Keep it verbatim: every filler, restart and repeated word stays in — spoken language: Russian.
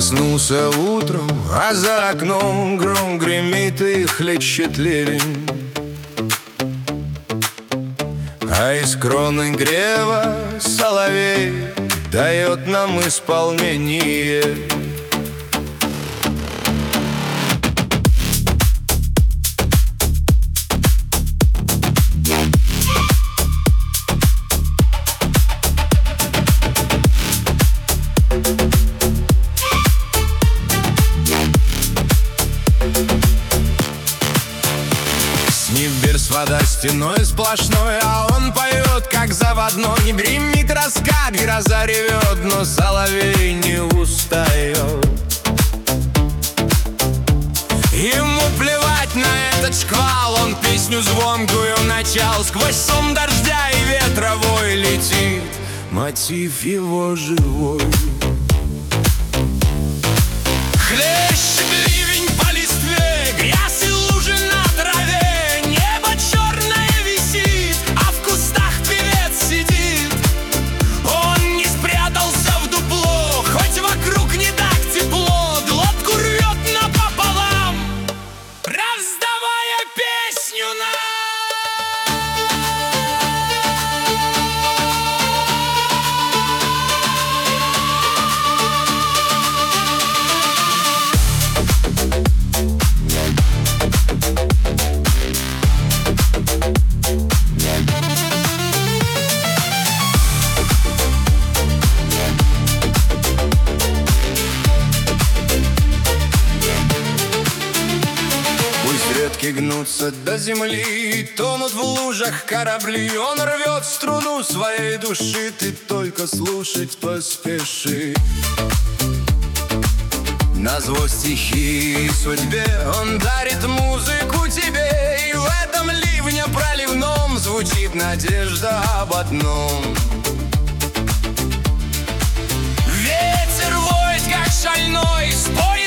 Проснулся утром, а за окном гром гремит и хлещет ливень, а из кроны грева соловей дает нам исполнение. Небес вода стеной сплошной, а он поет, как заводной. Не гремит раскат, гроза ревет, но соловей не устает. Ему плевать на этот шквал, он песню звонкую начал. Сквозь шум дождя и ветровой летит мотив его живой. Хлещет ливень по листве, грязь и лужи на траве. Ветки гнутся до земли, тонут в лужах корабли. Он рвет струну своей души, ты только слушать поспеши. Назло стихии и судьбе он дарит музыку тебе, и в этом ливне проливном звучит надежда об одном. Ветер воет, как шальной, спой